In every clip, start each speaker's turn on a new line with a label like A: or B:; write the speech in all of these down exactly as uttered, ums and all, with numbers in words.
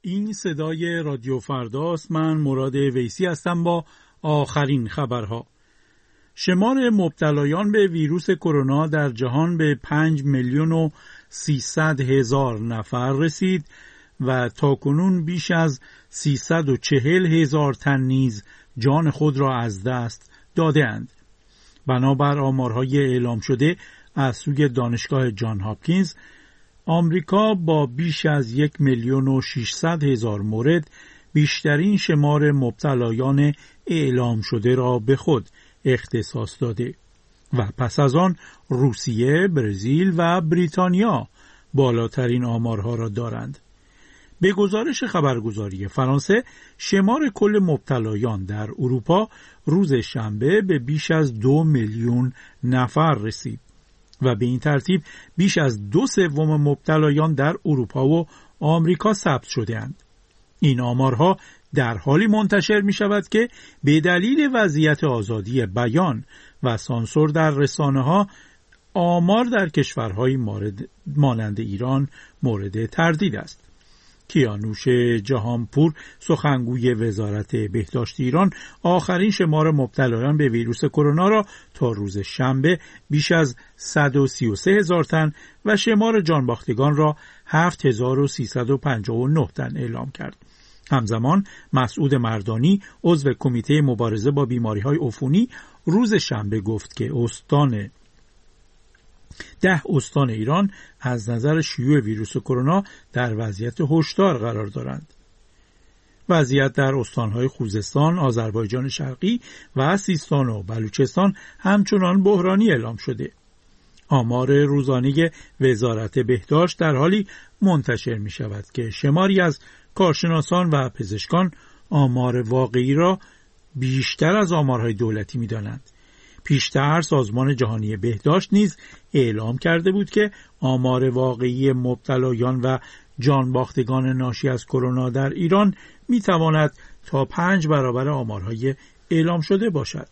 A: این صدای رادیو فرداست. من مراد ویسی هستم با آخرین خبرها. شمار مبتلایان به ویروس کرونا در جهان به پنج میلیون و سیصد هزار نفر رسید و تاکنون بیش از سیصد و چهل هزار تن نیز جان خود را از دست داده‌اند. بنابر آمارهای اعلام شده از سوی دانشگاه جان هاپکینز، آمریکا با بیش از یک میلیون و ششصد هزار مورد بیشترین شمار مبتلایان اعلام شده را به خود اختصاص داده و پس از آن روسیه، برزیل و بریتانیا بالاترین آمارها را دارند. به گزارش خبرگزاری فرانسه، شمار کل مبتلایان در اروپا روز شنبه به بیش از دو میلیون نفر رسید و به این ترتیب بیش از دو سوم مبتلایان در اروپا و آمریکا ثبت شده‌اند. این آمارها در حالی منتشر می شود که به دلیل وضعیت آزادی بیان و سانسور در رسانه‌ها، آمار در کشورهای مورد مانند ایران مورد تردید است. کیانوش جهانپور، سخنگوی وزارت بهداشت ایران، آخرین شمار مبتلایان به ویروس کرونا را تا روز شنبه بیش از صد و سی و سه هزار تن و شمار جانباختگان را هفت هزار و سیصد و پنجاه و نه تن اعلام کرد. همزمان مسعود مردانی، عضو کمیته مبارزه با بیماری‌های عفونی، روز شنبه گفت که استان ده استان ایران از نظر شیوع ویروس کرونا در وضعیت هشدار قرار دارند. وضعیت در استانهای خوزستان، آذربایجان شرقی و سیستان و بلوچستان همچنان بحرانی اعلام شده. آمار روزانه وزارت بهداشت در حالی منتشر می شود که شماری از کارشناسان و پزشکان آمار واقعی را بیشتر از آمارهای دولتی می دانند. پیشتر سازمان جهانی بهداشت نیز اعلام کرده بود که آمار واقعی مبتلایان و جانباختگان ناشی از کرونا در ایران می تواند تا پنج برابر آمارهای اعلام شده باشد.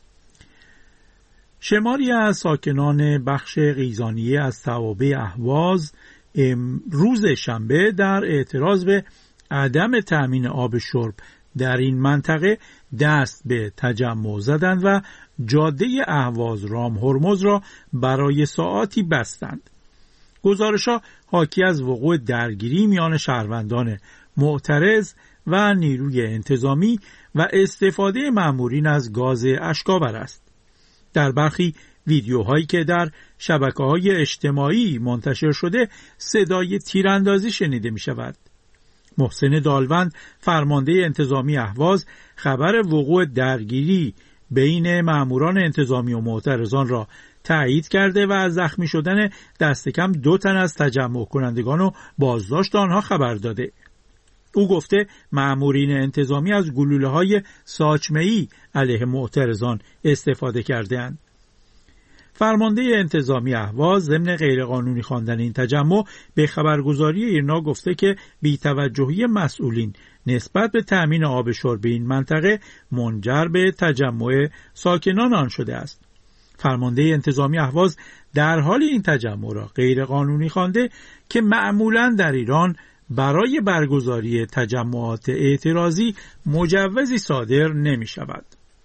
A: شماری از ساکنان بخش قیزانیه از توابع اهواز روز شنبه در اعتراض به عدم تأمین آب شرب در این منطقه دست به تجمع زدند و جاده اهواز رام هرمز را برای ساعاتی بستند. گزارش‌ها حاکی از وقوع درگیری میان شهروندان معترض و نیروی انتظامی و استفاده مأمورین از گاز اشک‌آور است. در برخی ویدیوهایی که در شبکه‌های اجتماعی منتشر شده، صدای تیراندازی شنیده می‌شود. محسن دالوند، فرمانده انتظامی اهواز، خبر وقوع درگیری بین ماموران انتظامی و معترضان را تایید کرده و از زخمی شدن دست کم دو تن از تجمع کنندگان و بازداشت آنها خبر داده. او گفته مامورین انتظامی از گلوله‌های ساچمه‌ای علیه معترضان استفاده کرده‌اند. فرمانده انتظامی اهواز ضمن غیرقانونی خواندن این تجمع به خبرگزاری ایرنا گفته که بی‌توجهی مسئولین نسبت به تأمین آب شرب این منطقه منجر به تجمع ساکنان آن شده است. فرمانده انتظامی اهواز در حال این تجمع را غیرقانونی خوانده که معمولاً در ایران برای برگزاری تجمعات اعتراضی مجوزی صادر نمی شود.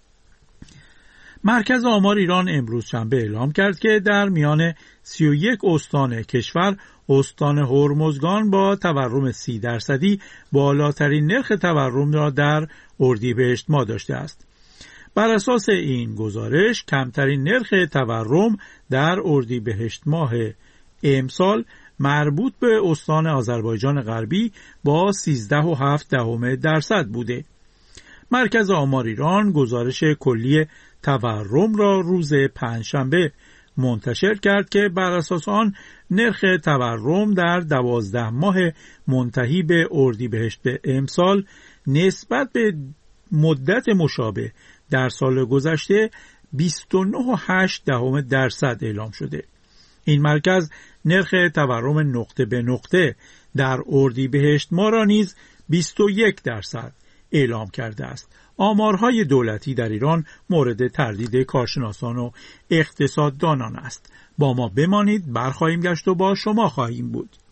A: مرکز آمار ایران امروز شنبه اعلام کرد که در میان سی و یک استان کشور، استان هرمزگان با تورم سی درصدی بالاترین نرخ تورم را در اردیبهشت ماه داشته است. بر اساس این گزارش، کمترین نرخ تورم در اردیبهشت ماه امسال مربوط به استان آذربایجان غربی با سیزده و هفت دهم درصد بوده. مرکز آمار ایران گزارش کلی تورم را روز پنجشنبه منتشر کرد که بر اساس آن نرخ تورم در دوازده ماه منتهی به اردیبهشت امسال نسبت به مدت مشابه در سال گذشته بیست و نه و هشت دهم درصد اعلام شده. این مرکز نرخ تورم نقطه به نقطه در اردیبهشت ماه را نیز بیست و یک درصد اعلام کرده است. آمارهای دولتی در ایران مورد تردید کارشناسان و اقتصاددانان است. با ما بمانید، برخواهیم گشت و با شما خواهیم بود.